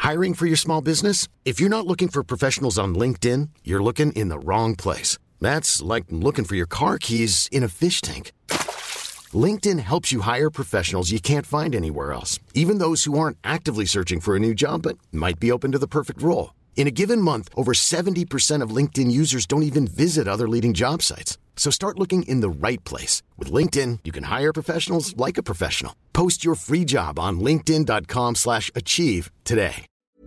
Hiring for your small business? If you're not looking for professionals on LinkedIn, you're looking in the wrong place. That's like looking for your car keys in a fish tank. LinkedIn helps you hire professionals you can't find anywhere else, even those who aren't actively searching for a new job but might be open to the perfect role. In a given month, over 70% of LinkedIn users don't even visit other leading job sites. So start looking in the right place. With LinkedIn, you can hire professionals like a professional. Post your free job on linkedin.com/achieve today.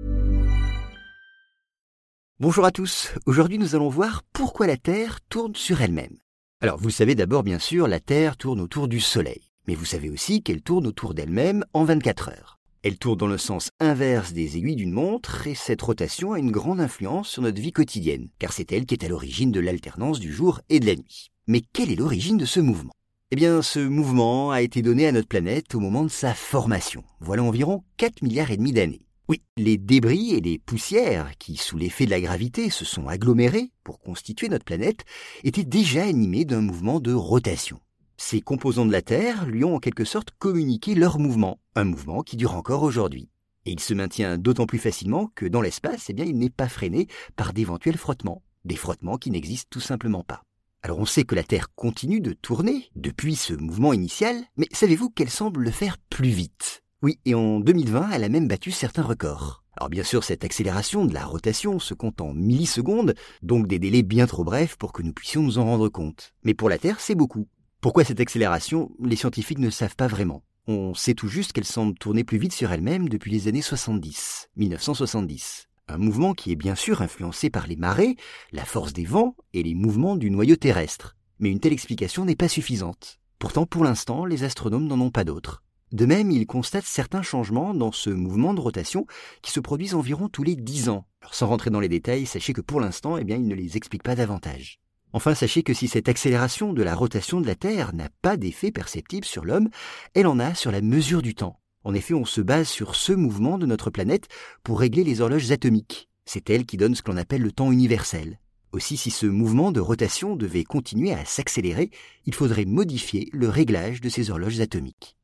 Bonjour à tous, aujourd'hui nous allons voir pourquoi la Terre tourne sur elle-même. Alors vous le savez d'abord bien sûr, la Terre tourne autour du Soleil, mais vous savez aussi qu'elle tourne autour d'elle-même en 24 heures. Elle tourne dans le sens inverse des aiguilles d'une montre et cette rotation a une grande influence sur notre vie quotidienne, car c'est elle qui est à l'origine de l'alternance du jour et de la nuit. Mais quelle est l'origine de ce mouvement ? Eh bien, ce mouvement a été donné à notre planète au moment de sa formation, voilà environ 4,5 milliards d'années. Oui, les débris et les poussières qui, sous l'effet de la gravité, se sont agglomérés pour constituer notre planète, étaient déjà animés d'un mouvement de rotation. Ces composants de la Terre lui ont en quelque sorte communiqué leur mouvement, un mouvement qui dure encore aujourd'hui. Et il se maintient d'autant plus facilement que dans l'espace, il n'est pas freiné par d'éventuels frottements, des frottements qui n'existent tout simplement pas. Alors on sait que la Terre continue de tourner depuis ce mouvement initial, mais savez-vous qu'elle semble le faire plus vite ? Oui, et en 2020, elle a même battu certains records. Alors bien sûr, cette accélération de la rotation se compte en millisecondes, donc des délais bien trop brefs pour que nous puissions nous en rendre compte. Mais pour la Terre, c'est beaucoup. Pourquoi cette accélération ? Les scientifiques ne le savent pas vraiment. On sait tout juste qu'elle semble tourner plus vite sur elle-même depuis les années 1970. Un mouvement qui est bien sûr influencé par les marées, la force des vents et les mouvements du noyau terrestre. Mais une telle explication n'est pas suffisante. Pourtant, pour l'instant, les astronomes n'en ont pas d'autres. De même, ils constatent certains changements dans ce mouvement de rotation qui se produisent environ tous les 10 ans. Alors, sans rentrer dans les détails, sachez que pour l'instant, ils ne les expliquent pas davantage. Enfin, sachez que si cette accélération de la rotation de la Terre n'a pas d'effet perceptible sur l'homme, elle en a sur la mesure du temps. En effet, on se base sur ce mouvement de notre planète pour régler les horloges atomiques. C'est elle qui donne ce que l'on appelle le temps universel. Aussi, si ce mouvement de rotation devait continuer à s'accélérer, il faudrait modifier le réglage de ces horloges atomiques.